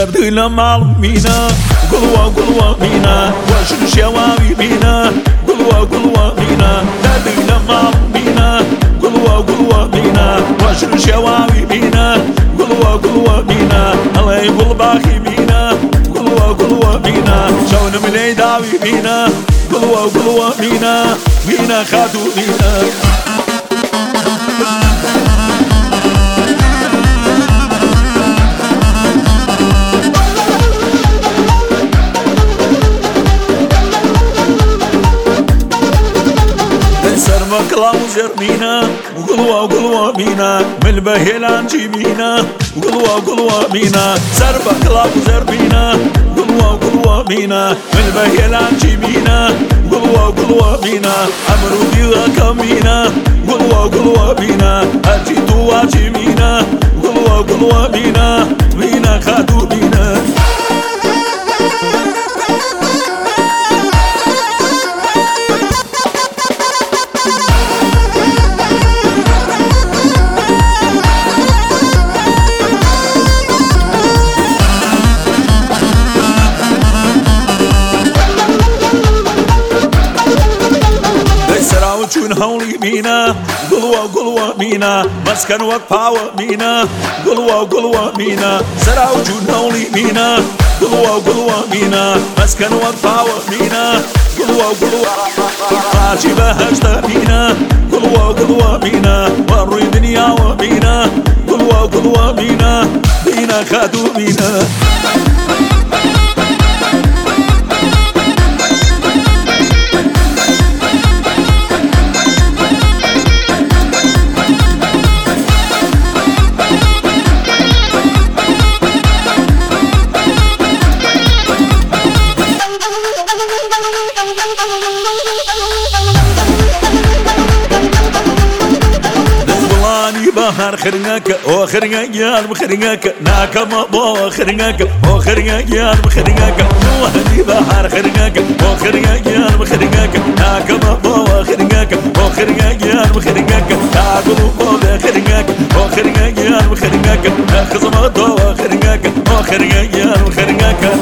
درد لما مينا قلوة مينا واشن شواوي مينا قلوة مينا درد لما مينا قلوة مينا واشن شواوي مينا قلوة مينا الله يقول باخي مينا قلوة مينا شون ملي داوي مينا قلوة مينا خاتو مينا مكلا وزرمينا وقلوة مينا من البهيلان جيبينا وقلوة مينا سربا كلا وزرمينا وقلوة مينا من البهيلان جيبينا وقلوة مينا عمرو ديغا كمينا وقلوة مينا أجيتو واجيبينا وقلوة مينا خاتو مينا شون هولي مينا قلوة مينا مسكن وقفاوة مينا قلوة مينا سراو جون هولي مينا قلوة مينا مسكن وقفاوة مينا قلوة راجي بهجت مينا قلوة مينا وروي دنيا ومينا قلوة مينا خادو مينا بحر خرناك او خرناك يا خرناك ناكما بو خرناك او خرناك يا خرناك وهدي بحر خرناك او خرناك يا خرناك ناكما بو خرناك او خرناك يا خرناك تاكلو بو خرناك او خرناك يا خرناك خصم دو خرناك او خرناك يا خرناك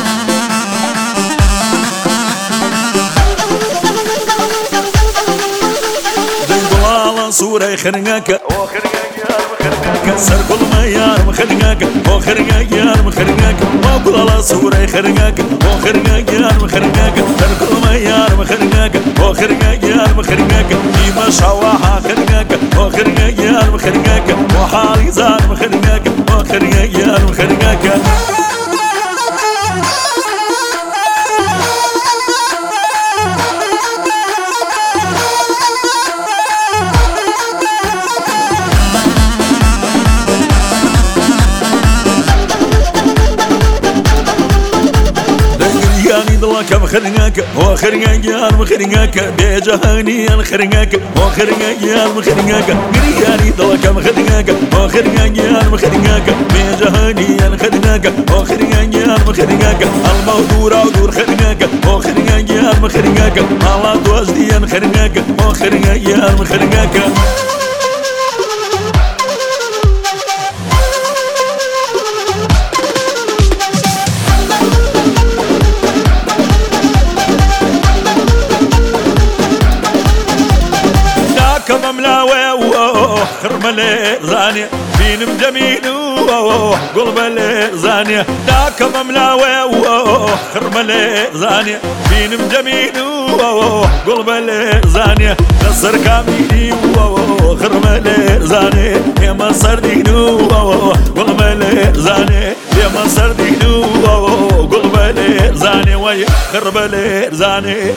صورة خرناك كسر كل ما يار مخرناك او خرناك يار مخرناك ما كل على صورة خرناك او خرناك يار مخرناك كسر كل ما يار مخرناك او خرناك يار مخرناك ديما شواها خرناك او خرناك يار مخرناك وحالي زار مخرناك او خرناك يار مخرناك كم خرناك هو خرناك يا مخرناك بجهاني انا خرناك هو خرناك يا مخرناك غرياني ضل كم خرناك هو خرناك يا مخرناك بجهاني انا خرناك هو خرناك يا مخرناك الموضوع ودور خرناك هو خرناك يا مخرناك الله توجدي انا خرناك هو خرناك يا مخرناك مملاوي خرملي زانية بينم جميل قلبلي زانية داك مملاوي خرملي زانية بينم جميل قلبلي زانية نصر كاميني خرملي زانية يا مصر دينو قلبلي زانية يا مصر دينو قلبلي زانية ويا خربلي زانية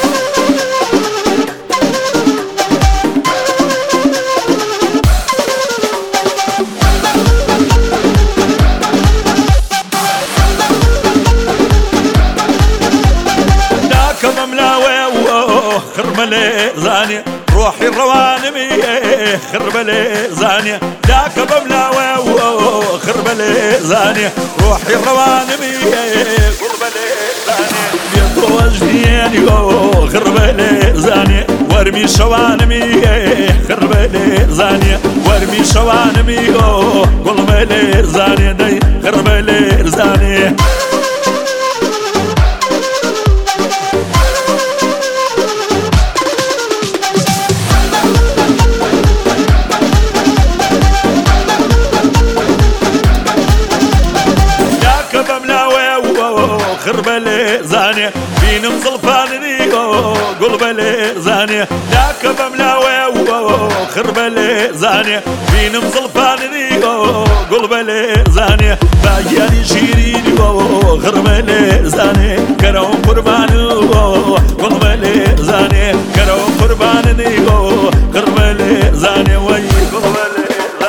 خربلي زانية روحي الروانمي خربلي زانية داك بملاوي خربلي زانية روحي الروانمي خربلي زانية بيطوجني خربلي زانية وارمي شوانمي خربلي زانية وارمي شوانمي قل ملير زاني دي غير ملير زاني خربلي زانية بين مزلفانني قلبلي زانية ياك بملاوي خربلي زانية بين مزلفانني قلبلي زانية باياني شيريني خربلي زانية كرم قرباني قلبلي زانية كرم قرباني خربلي زانية وي قلبلي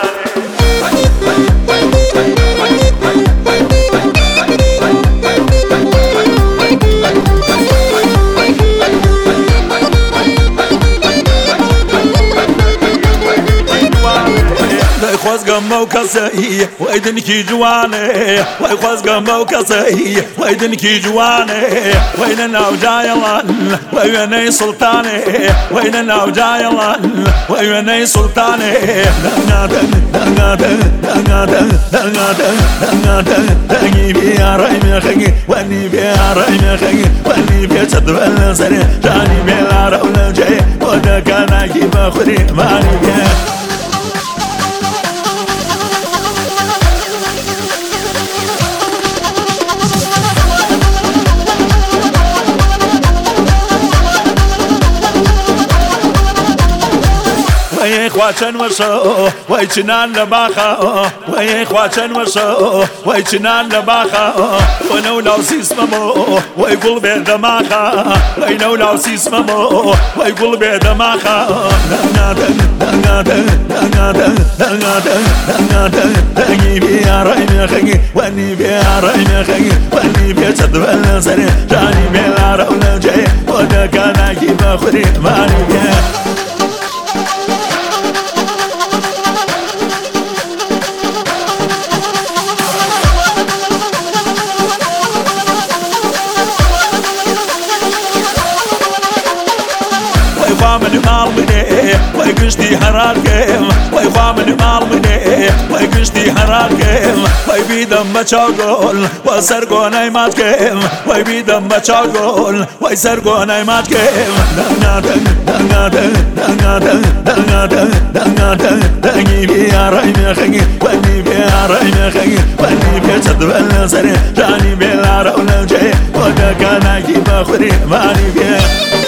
خواز قمه وكسي ويدنكي جواني خواز قمه وكسي ويدنكي جواني ويننا وجايلان ويني سلطاني ويننا وجايلان ويني سلطاني دنادن دنادن دنادن دنادن دنادن دني بيا رايمي خي واني بيا رايمي خي واني بيا تدبل سري جاني بيا راول جاي ودك انا كيف اخري ماني بيا وي خواتن وشو وي چنان لباخا وي خواتن وشو وي چنان لباخا ونو لو سيسمو وي قلبي دماخا وي نو لو سيسمو وي قلبي دماخا دنادن دنادن دنادن دنادن دنادن دني بيا رايمي خي واني بيا رايمي خي واني بيا تدبل سري جاني بيا راول جاي ودك انا كيف اخري ماني بيا من مال مني ويقشتي حراركم ويخوامن مال مني ويقشتي حراركم ويبيدم بچاقول وسرقون ايماتكم ويبيدم بچاقول ويسرقون ايماتكم دنادن دنادن دنادن دنادن دنادن دني بيا رايمي خي واني بيا رايمي خي واني بيا تدبل سري جاني بيا راول جاي ودك انا كيف اخري ماني بيا